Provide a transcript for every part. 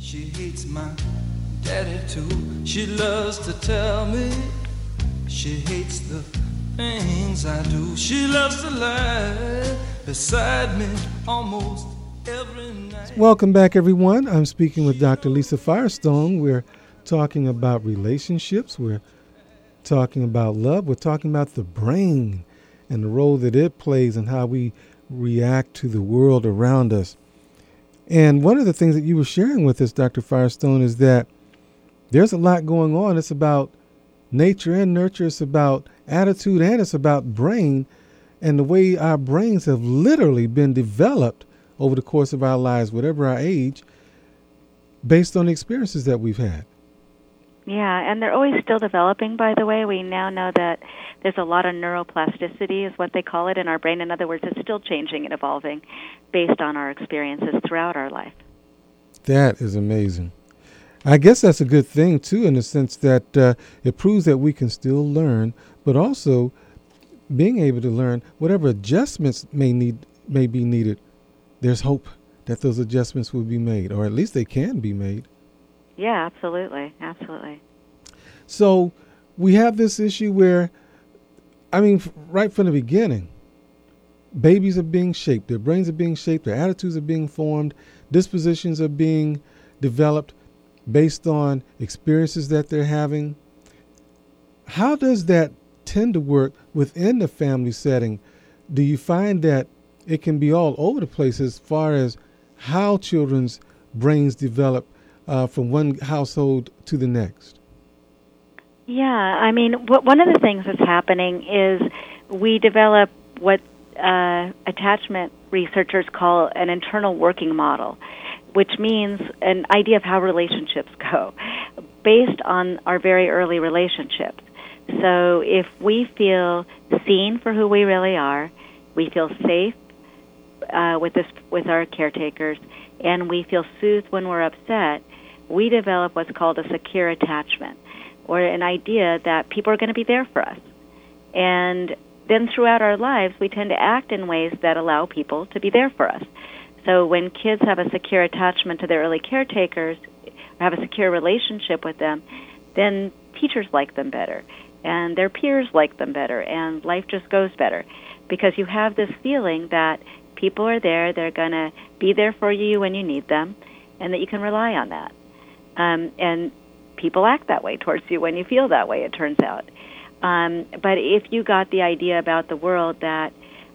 She hates my daddy too. She loves to tell me she hates the things I do. She loves to lie beside me almost every night. Welcome back, everyone. I'm speaking with Dr. Lisa Firestone. We're talking about relationships. We're talking about love. We're talking about the brain and the role that it plays and how we react to the world around us. And one of the things that you were sharing with us, Dr. Firestone, is that there's a lot going on. It's about nature and nurture. It's about attitude, and it's about brain and the way our brains have literally been developed over the course of our lives, whatever our age, based on the experiences that we've had. Yeah, and they're always still developing, by the way. We now know that there's a lot of neuroplasticity is what they call it in our brain. In other words, it's still changing and evolving based on our experiences throughout our life. That is amazing. I guess that's a good thing, too, in the sense that it proves that we can still learn, but also being able to learn whatever adjustments may be needed. There's hope that those adjustments will be made, or at least they can be made. Yeah, absolutely. Absolutely. So we have this issue where, right from the beginning, babies are being shaped, their brains are being shaped, their attitudes are being formed, dispositions are being developed based on experiences that they're having. How does that tend to work within the family setting? Do you find that it can be all over the place as far as how children's brains develop from one household to the next? Yeah, one of the things that's happening is we develop what attachment researchers call an internal working model, which means an idea of how relationships go based on our very early relationships. So if we feel seen for who we really are, we feel safe with our caretakers, and we feel soothed when we're upset, we develop what's called a secure attachment, or an idea that people are going to be there for us. And then throughout our lives, we tend to act in ways that allow people to be there for us. So when kids have a secure attachment to their early caretakers, or have a secure relationship with them, then teachers like them better, and their peers like them better, and life just goes better. Because you have this feeling that people are there, they're going to be there for you when you need them, and that you can rely on that. And people act that way towards you when you feel that way, it turns out. But if you got the idea about the world that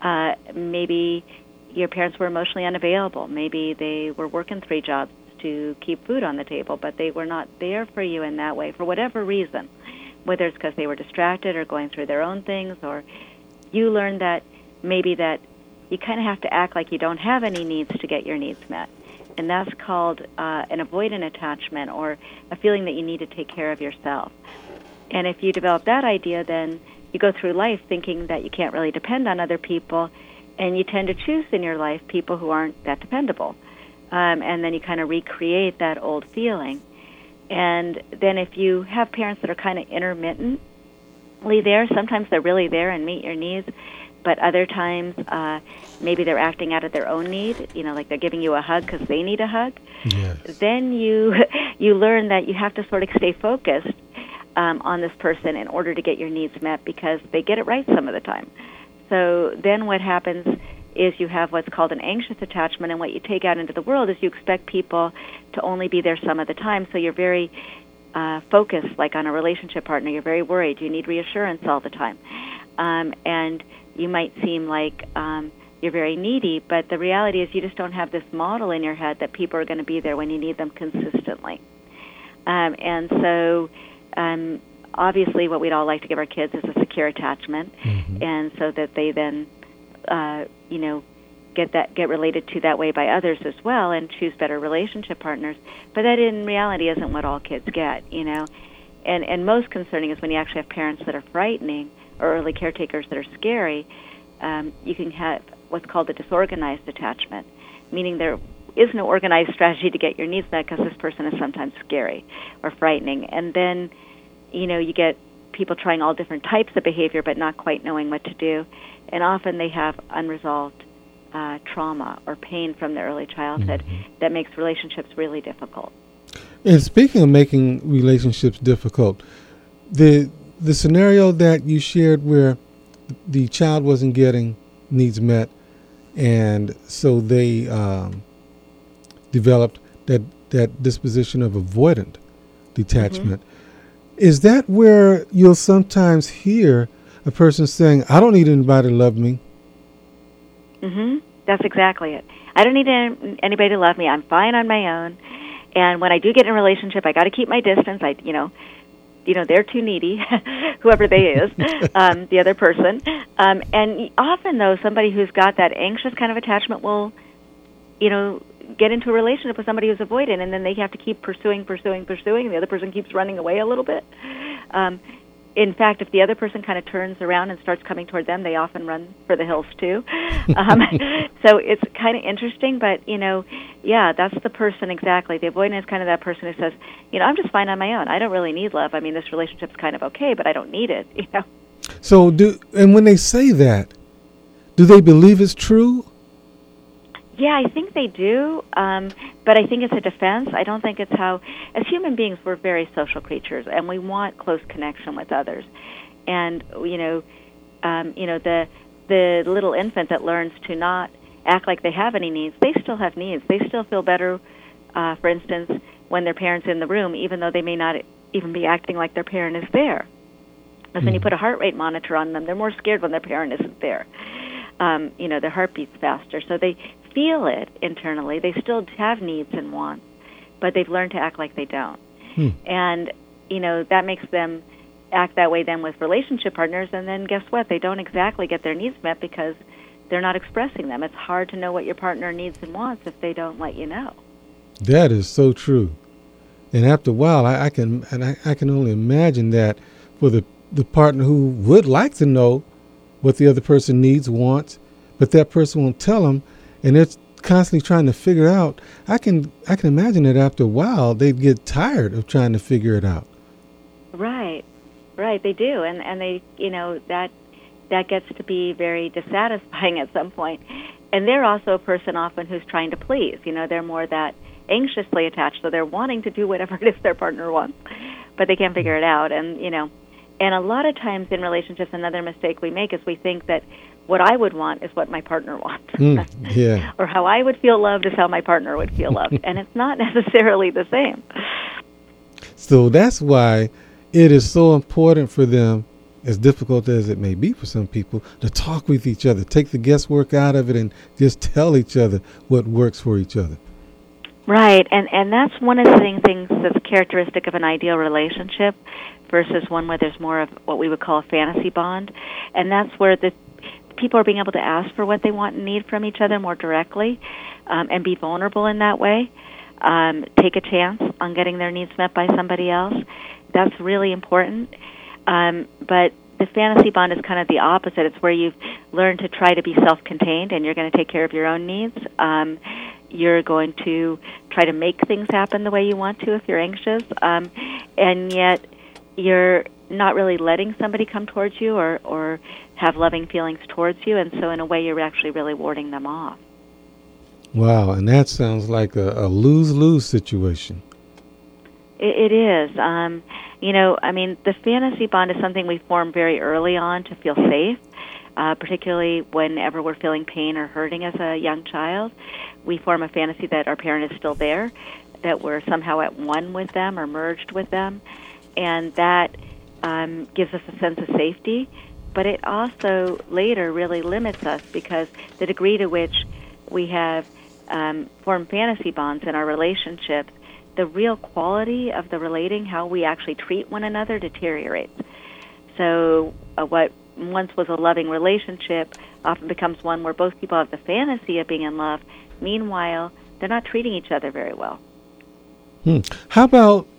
maybe your parents were emotionally unavailable, maybe they were working 3 jobs to keep food on the table, but they were not there for you in that way for whatever reason, whether it's because they were distracted or going through their own things, or you learned that maybe that you kind of have to act like you don't have any needs to get your needs met. And that's called an avoidant attachment, or a feeling that you need to take care of yourself. And if you develop that idea, then you go through life thinking that you can't really depend on other people, and you tend to choose in your life people who aren't that dependable. And then you kind of recreate that old feeling. And then if you have parents that are kind of intermittently there, sometimes they're really there and meet your needs, but other times maybe they're acting out of their own need, like they're giving you a hug because they need a hug. Yes. Then you learn that you have to sort of stay focused on this person in order to get your needs met, because they get it right some of the time. So then what happens is you have what's called an anxious attachment, and what you take out into the world is you expect people to only be there some of the time, so you're very focused, like on a relationship partner. You're very worried. You need reassurance all the time. And you might seem like you're very needy, but the reality is you just don't have this model in your head that people are going to be there when you need them consistently. And so obviously what we'd all like to give our kids is a secure attachment, and so that they then, get related to that way by others as well, and choose better relationship partners. But that in reality isn't what all kids get, And most concerning is when you actually have parents that are frightening, or early caretakers that are scary. You can have what's called a disorganized attachment, meaning there is no organized strategy to get your needs met because this person is sometimes scary or frightening. And then, you get people trying all different types of behavior but not quite knowing what to do. And often they have unresolved trauma or pain from their early childhood that makes relationships really difficult. And speaking of making relationships difficult, the scenario that you shared where the child wasn't getting needs met, and so they developed that disposition of avoidant detachment. Is that where you'll sometimes hear a person saying, "I don't need anybody to love me"? That's exactly it. I don't need anybody to love me. I'm fine on my own. And when I do get in a relationship, I got to keep my distance. They're too needy, whoever they is, the other person. And often, though, somebody who's got that anxious kind of attachment will, get into a relationship with somebody who's avoidant, and then they have to keep pursuing, and the other person keeps running away a little bit. In fact, if the other person kind of turns around and starts coming toward them, they often run for the hills too. So it's kind of interesting, but that's the person exactly. The avoidant is kind of that person who says, I'm just fine on my own. I don't really need love. I mean, this relationship's kind of okay, but I don't need it. So and when they say that, do they believe it's true? Yeah, I think they do, but I think it's a defense. I don't think it's how, as human beings, we're very social creatures, and we want close connection with others. And the little infant that learns to not act like they have any needs, they still have needs. They still feel better, for instance, when their parent's in the room, even though they may not even be acting like their parent is there. Because when you put a heart rate monitor on them, they're more scared when their parent isn't there. Their heart beats faster, so they feel it internally. They still have needs and wants, but they've learned to act like they don't. And, that makes them act that way then with relationship partners, and then guess what? They don't exactly get their needs met because they're not expressing them. It's hard to know what your partner needs and wants if they don't let you know. That is so true. And after a while, I can only imagine that for the partner who would like to know what the other person needs, wants, but that person won't tell them, and they're constantly trying to figure out. I can imagine that after a while they'd get tired of trying to figure it out. Right, they do, and they, that gets to be very dissatisfying at some point. And they're also a person often who's trying to please. They're more that anxiously attached, so they're wanting to do whatever it is their partner wants, but they can't figure it out. And and a lot of times in relationships, another mistake we make is we think that what I would want is what my partner wants. Yeah. Or how I would feel loved is how my partner would feel loved. And it's not necessarily the same. So that's why it is so important for them, as difficult as it may be for some people, to talk with each other, take the guesswork out of it, and just tell each other what works for each other. Right. And that's one of the things that's characteristic of an ideal relationship versus one where there's more of what we would call a fantasy bond. And that's where the people are being able to ask for what they want and need from each other more directly, and be vulnerable in that way. Take a chance on getting their needs met by somebody else. That's really important. But the fantasy bond is kind of the opposite. It's where you've learned to try to be self-contained, and you're going to take care of your own needs. You're going to try to make things happen the way you want to if you're anxious, and yet you're not really letting somebody come towards you or have loving feelings towards you, and so in a way you're actually really warding them off. Wow, and that sounds like a lose-lose situation. It is. The fantasy bond is something we form very early on to feel safe, particularly whenever we're feeling pain or hurting as a young child. We form a fantasy that our parent is still there, that we're somehow at one with them or merged with them, and that gives us a sense of safety. But it also later really limits us because the degree to which we have formed fantasy bonds in our relationships, the real quality of the relating, how we actually treat one another, deteriorates. So what once was a loving relationship often becomes one where both people have the fantasy of being in love. Meanwhile, they're not treating each other very well. How about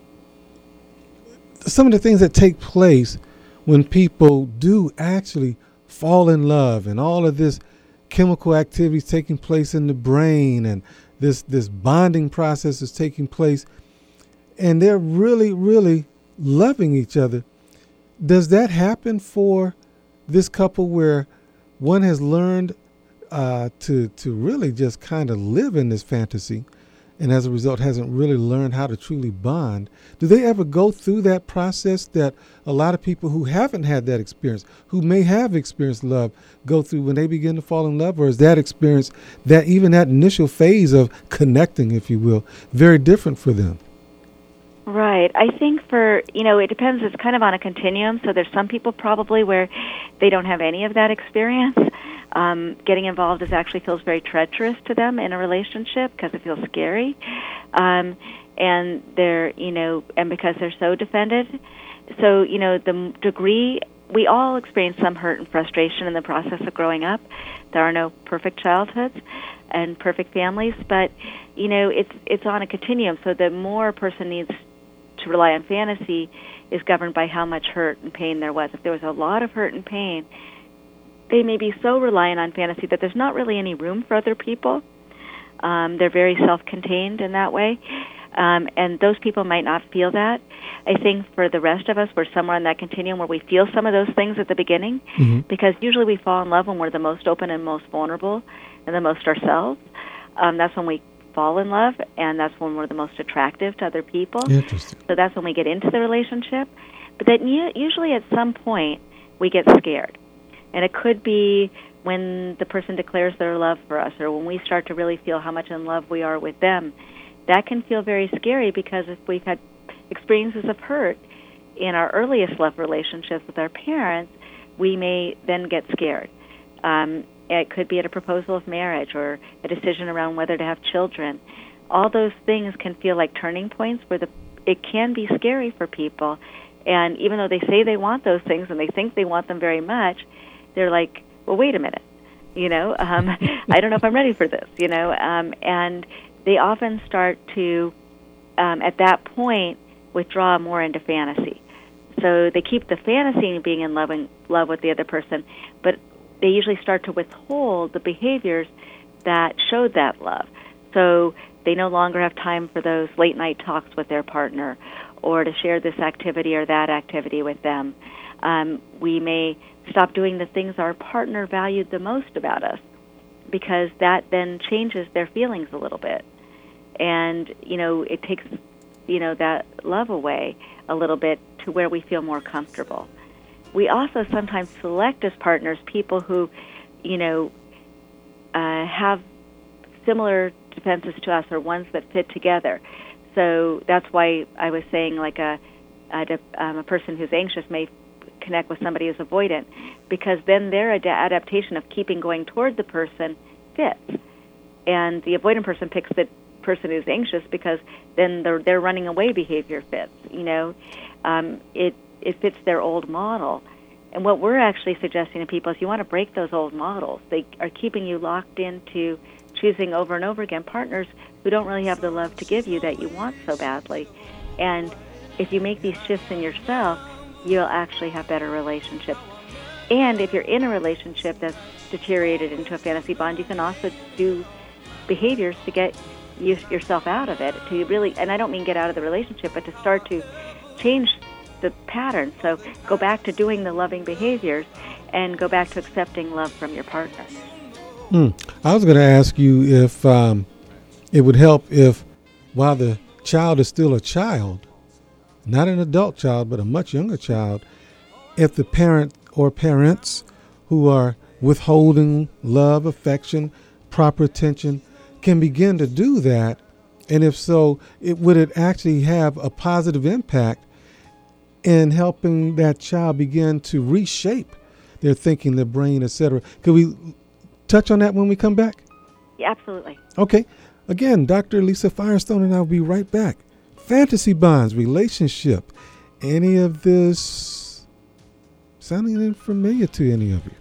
some of the things that take place when people do actually fall in love, and all of this chemical activity taking place in the brain, and this bonding process is taking place, and they're really, really loving each other? Does that happen for this couple where one has learned to really just kind of live in this fantasy, and as a result hasn't really learned how to truly bond, do they ever go through that process that a lot of people who haven't had that experience, who may have experienced love, go through when they begin to fall in love? Or is that experience, that even that initial phase of connecting, if you will, very different for them? Right. I think it depends. It's kind of on a continuum. So there's some people probably where they don't have any of that experience. Getting involved actually feels very treacherous to them in a relationship because it feels scary. And they're, and because they're so defended. So, the degree, we all experience some hurt and frustration in the process of growing up. There are no perfect childhoods and perfect families, but, it's on a continuum. So the more a person needs to rely on fantasy is governed by how much hurt and pain there was. If there was a lot of hurt and pain, they may be so reliant on fantasy that there's not really any room for other people. They're very self-contained in that way. And those people might not feel that. I think for the rest of us, we're somewhere on that continuum where we feel some of those things at the beginning, because usually we fall in love when we're the most open and most vulnerable and the most ourselves. That's when we fall in love, and that's when we're the most attractive to other people. Interesting. So that's when we get into the relationship. But then usually at some point we get scared. And it could be when the person declares their love for us, or when we start to really feel how much in love we are with them. That can feel very scary, because if we've had experiences of hurt in our earliest love relationships with our parents, we may then get scared. It could be at a proposal of marriage or a decision around whether to have children. All those things can feel like turning points where it can be scary for people. And even though they say they want those things and they think they want them very much, they're like, well, wait a minute, I don't know if I'm ready for this, and they often start to, at that point, withdraw more into fantasy. So they keep the fantasy of being in love with the other person, but they usually start to withhold the behaviors that showed that love. So they no longer have time for those late-night talks with their partner, or to share this activity or that activity with them. We may stop doing the things our partner valued the most about us, because that then changes their feelings a little bit. And, it takes, that love away a little bit to where we feel more comfortable. We also sometimes select as partners people who, have similar defenses to us, or ones that fit together. So that's why I was saying, like a person who's anxious may connect with somebody who's avoidant, because then their adaptation of keeping going toward the person fits. And the avoidant person picks the person who's anxious because then their running away behavior fits. It fits their old model. And what we're actually suggesting to people is you want to break those old models. They are keeping you locked into choosing over and over again partners who don't really have the love to give you that you want so badly. And if you make these shifts in yourself, you'll actually have better relationships. And if you're in a relationship that's deteriorated into a fantasy bond, you can also do behaviors to get yourself out of it, to really, and I don't mean get out of the relationship, but to start to change the pattern. So go back to doing the loving behaviors and go back to accepting love from your partner. I was going to ask you if it would help if, while the child is still a child, not an adult child, but a much younger child, if the parent or parents who are withholding love, affection, proper attention can begin to do that, and if so, would it actually have a positive impact in helping that child begin to reshape their thinking, their brain, etc.? Could we touch on that when we come back? Yeah, absolutely. Okay. Again, Dr. Lisa Firestone and I will be right back. Fantasy bonds, relationship, any of this sounding familiar to any of you?